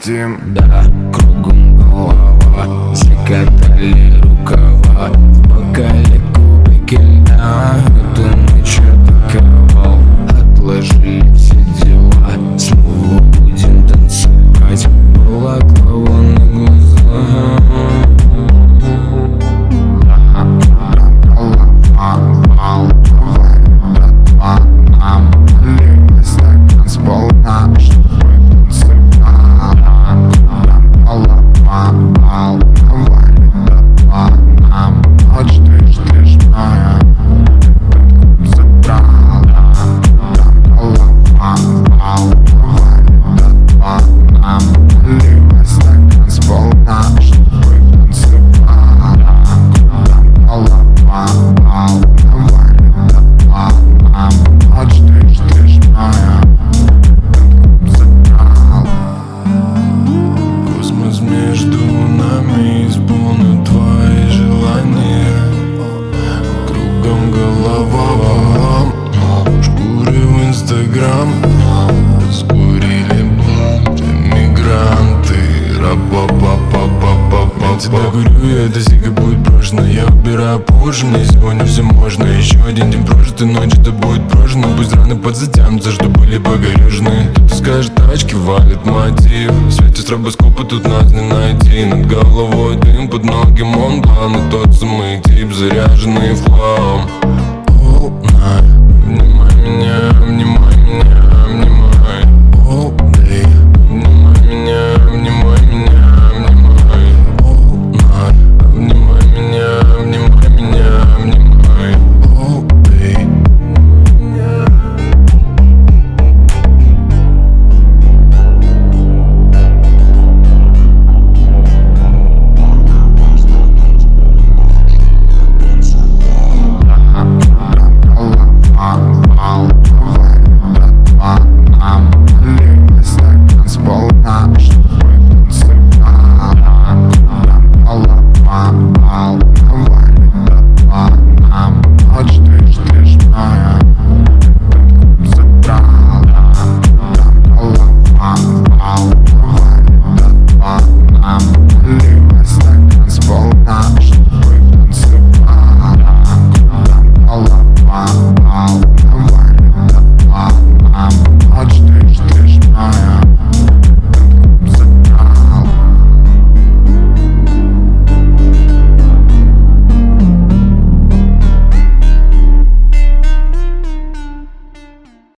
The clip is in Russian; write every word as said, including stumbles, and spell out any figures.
Тим. Да, кругом голова, закатали рукава, в бокале кубики льда, эту ночь атаковал. Отложили все дела, снова будем танцевать. Балаклава на глазах. Между нами исполню твои желания. Кругом голова, шкуры в инстаграм. Раскурили блант, эмигранты. Ра-па-па-па-па-па-па. Я тебя курю, и эта сига будет брошена. Я убираю позже, мне сегодня все можно. Еще один день прожит, и ночь это будет прожжена. Пусть раны подзатянутся, что были погорюжены. Кто-то скажет, тачки валит мотив. В свете стробоскопа тут нас не найти. Над головой дым, под ноги Монблан. И тот самый тип, заряженный в хлам. All night.